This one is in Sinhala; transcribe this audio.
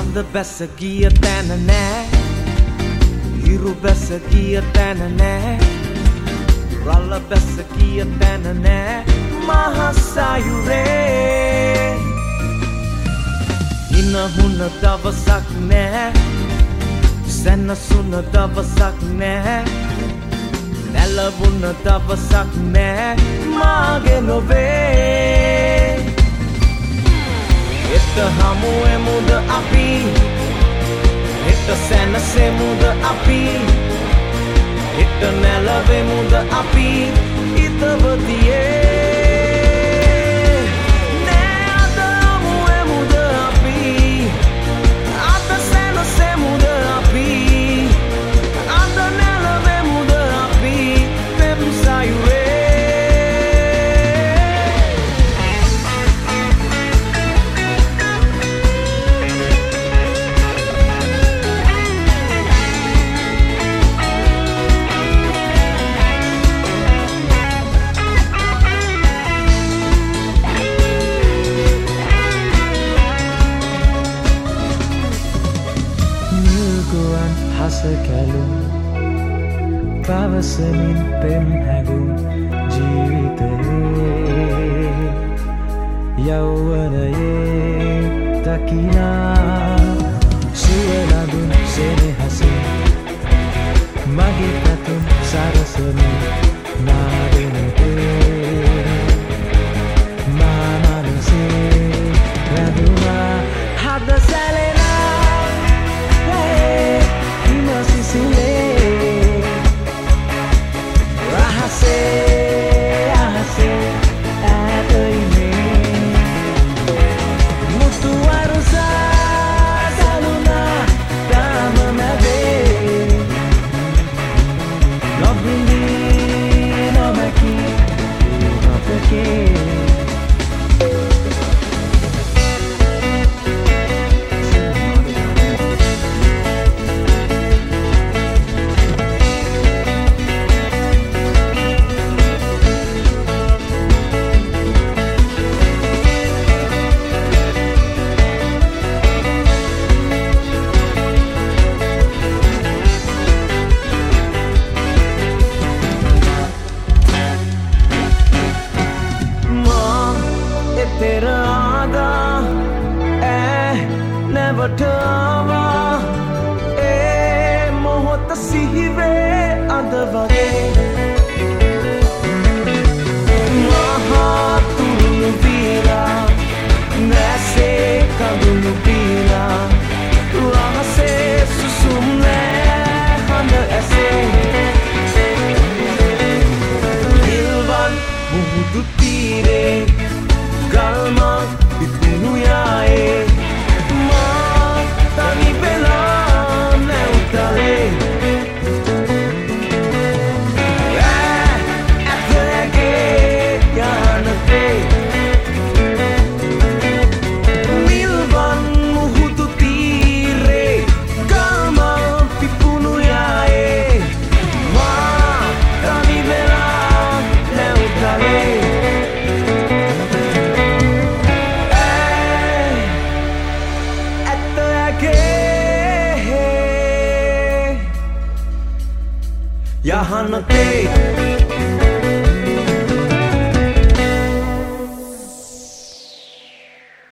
සඳ බැස ගිය තැන නෑ හිරු බැස ගිය තැන නෑ රළ බැස ගිය තැන නෑ මහසයුරේ හිනහුන දවසක් නෑ සැනසුන දවසක් නෑ නැලවුන දවසක් නෑ මාගේ නොවේ එත හමුවෙමුද අපි එත සැනසෙමුද අපි එත නැලවෙමුද අපි හිතවතියේ නෑ අද හමුවෙමුද අපි අද සැනසෙමුද අපි අද නැලවෙමුද අපි පෙම් සයුරේ හස කැලුම් පවසමින් පෙම් හැඟුම් ජීවිතයේ යෞවනයේ දකිනා සුවලඳුන් සෙනෙහසින් මගේ පැතුම් සරසමින් නාදෙනතේ මා මනසේ රැඳුනා හද සැලෙනා तेरा आदा नेवट आवा ए मोहत सिहिवे अंदवगे महा तुनु पीला नैसे कदुनु पीला वहाँ से सुसुमने हंद ऐसे दिलवन मुहुद तीरे Calma e punuyae ma tani bela neutale atlege yanate milvan muhutu tire calma e punuyae ma tani bela neutale यहाँ न ते